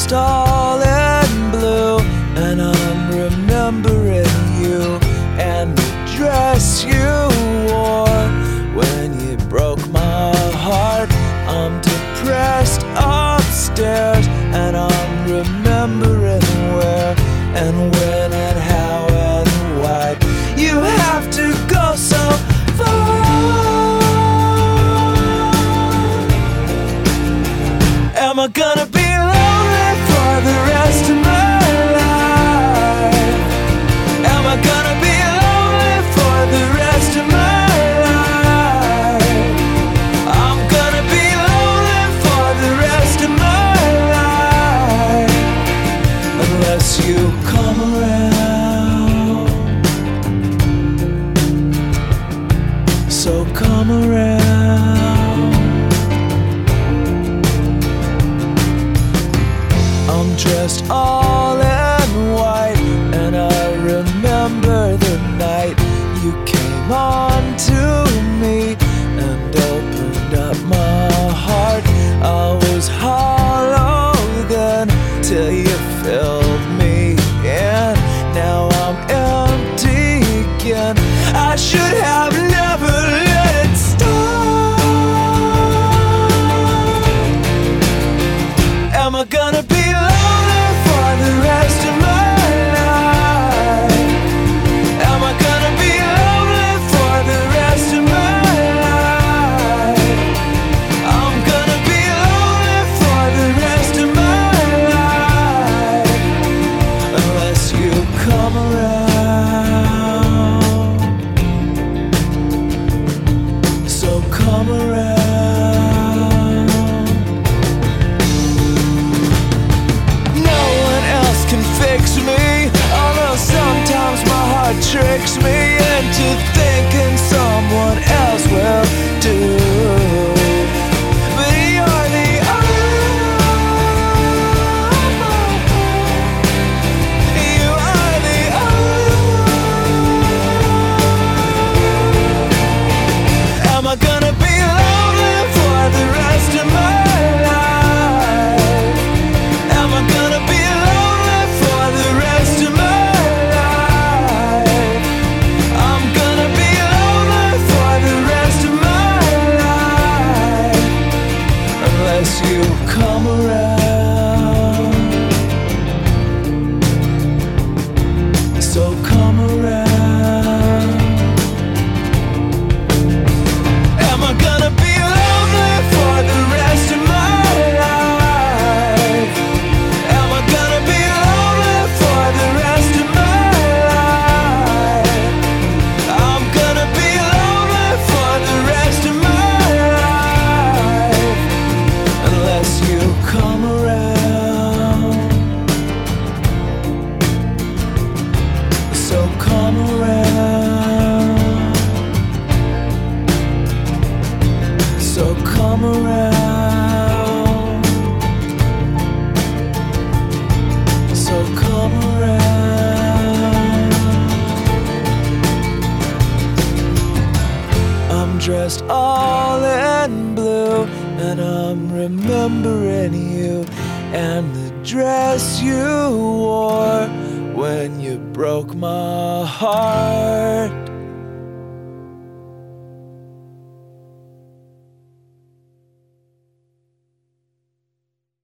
dressed all in blue, and I'm remembering you and the dress you wore when you broke my heart. I'm depressed upstairs, and I'm remembering where and when and how and why you have to go so far. Am I gonna be lonely for the rest of my life? Am I gonna be lonely for the rest of my life? I'm gonna be lonely for the rest of my life, unless you come around. So come around. I'm dressed all in white, and I remember the night you came on to me and opened up my heart. I was hollow then till you filled me in. Now I'm empty again. I should have never let it start. Am I gonna be lonely for the rest of my life? Am I gonna be lonely for the rest of my life? I'm gonna be lonely for the rest of my life, unless you come around. So come around. Fix me, although sometimes my heart tricks me into thinking someone else will do. But you're the you are the Am I gonna be lonely for the rest of my life? Am I gonna be the rest of my life? I'm gonna be lonely for the rest of my life, unless you come around. So come around. Am I gonna be lonely for the rest of my life? Am I gonna be for the rest of my life? I'm gonna be lonely for the rest of my life, unless you come around. So come around. So come around. So come around. I'm dressed all in blue, and I'm remembering you and the dress you wore when you broke my heart.